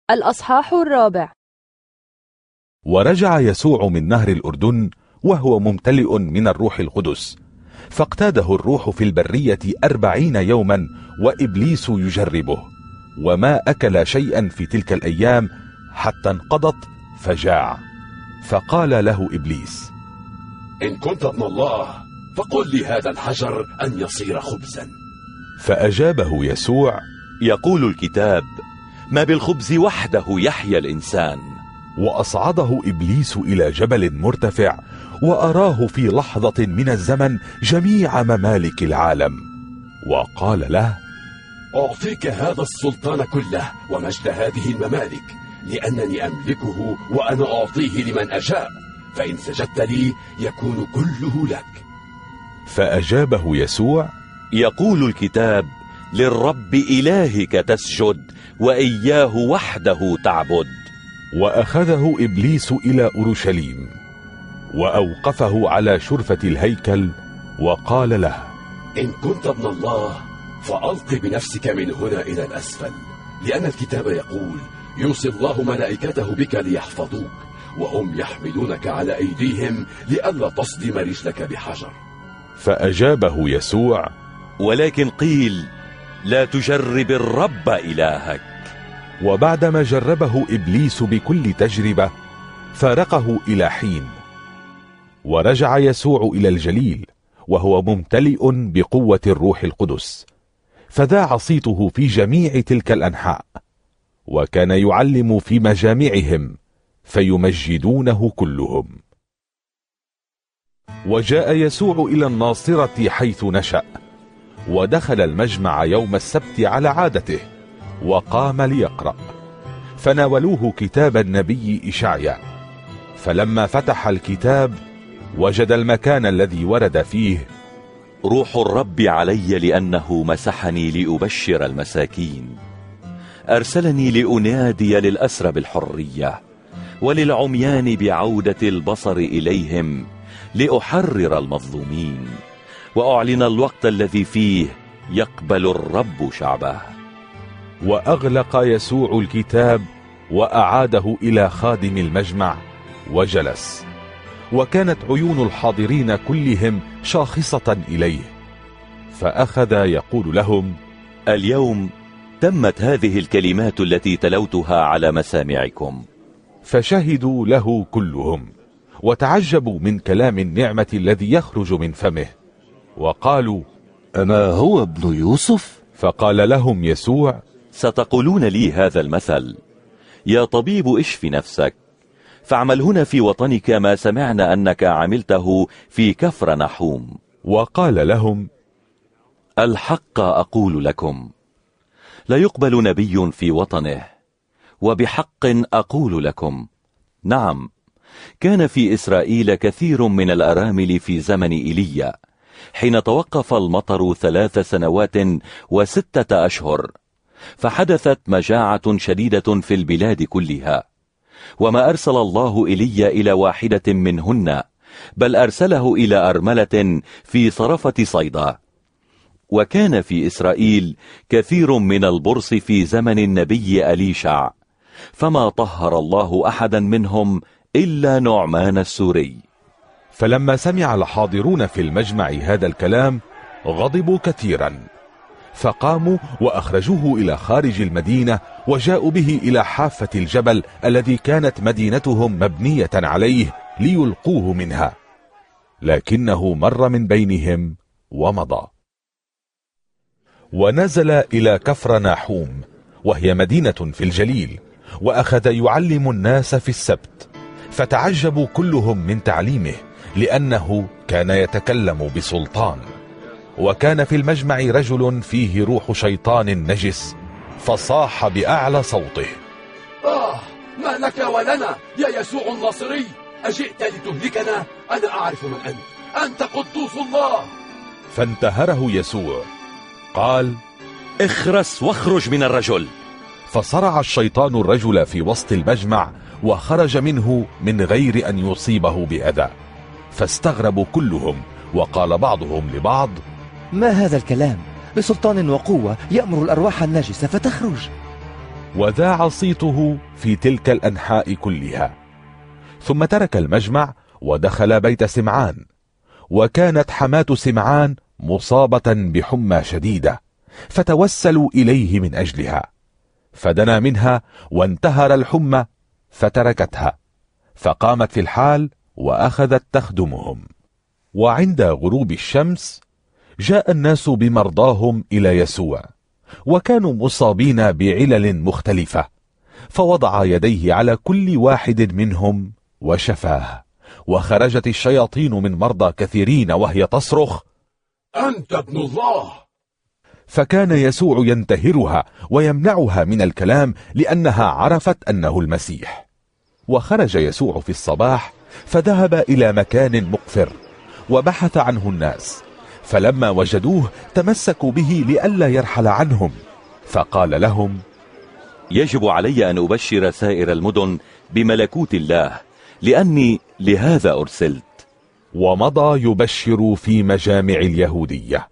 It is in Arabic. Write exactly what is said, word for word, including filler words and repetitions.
الأصحاح الرابع. ورجع يسوع من نهر الأردن وهو ممتلئ من الروح القدس، فاقتاده الروح في البرية أربعين يوما وإبليس يجربه، وما أكل شيئا في تلك الأيام حتى انقضت فجاع. فقال له إبليس: إن كنت ابن الله فقل لي هذا الحجر أن يصير خبزا. فأجابه يسوع: يقول الكتاب: ما بالخبز وحده يحيا الإنسان. وأصعده إبليس إلى جبل مرتفع وأراه في لحظة من الزمن جميع ممالك العالم، وقال له: أعطيك هذا السلطان كله ومجد هذه الممالك، لأنني أملكه وأنا أعطيه لمن أشاء، فإن سجدت لي يكون كله لك. فأجابه يسوع: يقول الكتاب: للرب إلهك تسجد وإياه وحده تعبد. وأخذه إبليس إلى أورشليم وأوقفه على شرفة الهيكل وقال له: إن كنت ابن الله فألق بنفسك من هنا إلى الأسفل، لأن الكتاب يقول: يوصي الله ملائكته بك ليحفظوك، وهم يحملونك على أيديهم لئلا تصدم رجلك بحجر. فأجابه يسوع: ولكن قيل: لا تجرب الرب إلهك. وبعدما جربه إبليس بكل تجربة فارقه إلى حين. ورجع يسوع إلى الجليل وهو ممتلئ بقوة الروح القدس، فذاع صيته في جميع تلك الأنحاء، وكان يعلم في مجامعهم فيمجدونه كلهم. وجاء يسوع إلى الناصرة حيث نشأ، ودخل المجمع يوم السبت على عادته وقام ليقرأ، فناولوه كتاب النبي إشعيا، فلما فتح الكتاب وجد المكان الذي ورد فيه: روح الرب علي لأنه مسحني لأبشر المساكين، أرسلني لأنادي للأسرى بالحرية، وللعميان بعودة البصر إليهم، لأحرر المظلومين، وأعلن الوقت الذي فيه يقبل الرب شعبه. وأغلق يسوع الكتاب وأعاده إلى خادم المجمع وجلس، وكانت عيون الحاضرين كلهم شاخصة إليه، فأخذ يقول لهم: اليوم تمت هذه الكلمات التي تلوتها على مسامعكم. فشهدوا له كلهم وتعجبوا من كلام النعمة الذي يخرج من فمه، وقالوا: أما هو ابن يوسف؟ فقال لهم يسوع: ستقولون لي هذا المثل: يا طبيب اشف نفسك، فاعمل هنا في وطنك ما سمعنا أنك عملته في كفر نحوم. وقال لهم: الحق أقول لكم، لا يقبل نبي في وطنه. وبحق أقول لكم، نعم، كان في إسرائيل كثير من الأرامل في زمن إيليا، حين توقف المطر ثلاث سنوات وستة أشهر، فحدثت مجاعة شديدة في البلاد كلها، وما أرسل الله إيليا إلى واحدة منهن، بل أرسله إلى أرملة في صرفة صيدا. وكان في إسرائيل كثير من البرص في زمن النبي أليشع، فما طهر الله أحدا منهم إلا نعمان السوري. فلما سمع الحاضرون في المجمع هذا الكلام غضبوا كثيرا، فقاموا وأخرجوه إلى خارج المدينة، وجاءوا به إلى حافة الجبل الذي كانت مدينتهم مبنية عليه ليلقوه منها، لكنه مر من بينهم ومضى. ونزل إلى كفر ناحوم، وهي مدينة في الجليل، وأخذ يعلم الناس في السبت، فتعجبوا كلهم من تعليمه، لأنه كان يتكلم بسلطان. وكان في المجمع رجل فيه روح شيطان نجس، فصاح بأعلى صوته: آه، ما لك ولنا يا يسوع الناصري؟ أجئت لتهلكنا؟ أنا أعرف من أنت، أنت قدوس الله. فانتهره يسوع، قال: اخرس واخرج من الرجل. فصرع الشيطان الرجل في وسط المجمع، وخرج منه من غير أن يصيبه بأذى. فاستغربوا كلهم، وقال بعضهم لبعض: ما هذا الكلام؟ بسلطان وقوة يأمر الأرواح النجسة فتخرج. وذاع صيته في تلك الأنحاء كلها. ثم ترك المجمع ودخل بيت سمعان، وكانت حماة سمعان مصابة بحمى شديدة، فتوسلوا إليه من أجلها، فدنا منها وانتهر الحمى فتركتها، فقامت في الحال وأخذت تخدمهم. وعند غروب الشمس جاء الناس بمرضاهم إلى يسوع، وكانوا مصابين بعلل مختلفة، فوضع يديه على كل واحد منهم وشفاه. وخرجت الشياطين من مرضى كثيرين وهي تصرخ: أنت ابن الله. فكان يسوع ينتهرها ويمنعها من الكلام لأنها عرفت أنه المسيح. وخرج يسوع في الصباح فذهب إلى مكان مقفر وبحث عنه الناس، فلما وجدوه تمسكوا به لئلا يرحل عنهم، فقال لهم: يجب علي أن أبشر سائر المدن بملكوت الله، لأني لهذا أرسلت. ومضى يبشر في مجامع اليهودية.